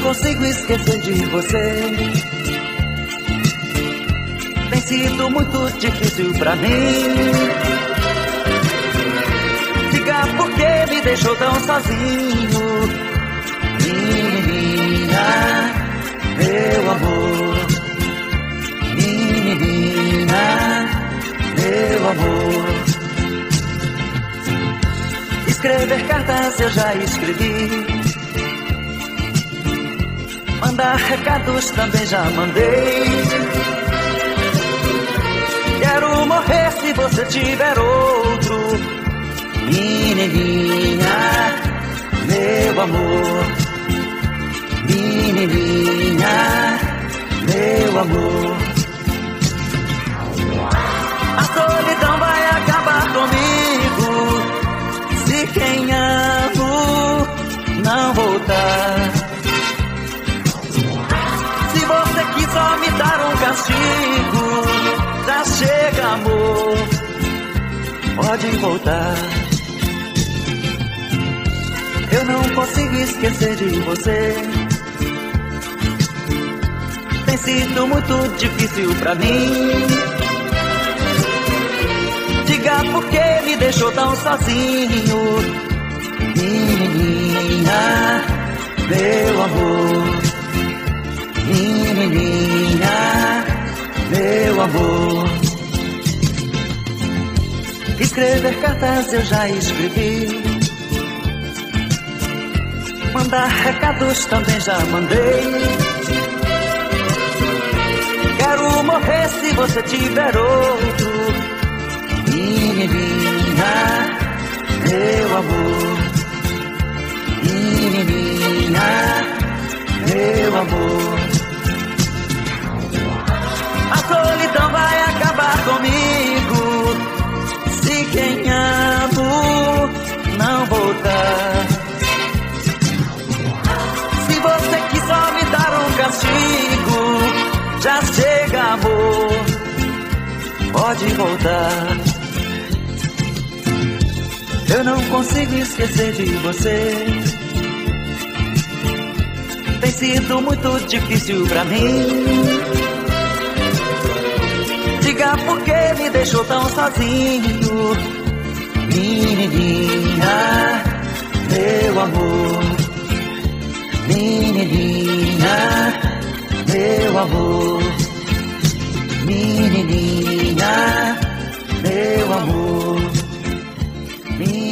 consigo esquecer de você. Tem sido muito difícil pra mim. Diga por que me deixou tão sozinho. Menina, meu amor. Menina, meu amor. Escrever cartas eu já escrevi. Mandar recados também já mandei. Quero morrer se você tiver outro. Menininha, meu amor. Menininha, meu amor. A solidão vai acabar comigo se quem amo não voltar. Se você quis só me dar um castigo, já chega, amor, pode voltar. Eu não consigo esquecer de você. Tem sido muito difícil pra mim. Diga por que me deixou tão sozinho. Menininha, meu amor. Menininha, meu amor. Escrever cartas eu já escrevi. Mandar recados também já mandei. Quero morrer se você tiver outro. Menininha, meu amor. Menininha, meu amor. A solidão vai acabar comigo se quem amo não voltar. Se você quis só me dar um castigo, já chega, amor, pode voltar. Eu não consigo esquecer de você. Tem sido muito difícil pra mim. Diga por que me deixou tão sozinho. Menininha, meu amor. Menininha, meu amor. Menininha, meu amor.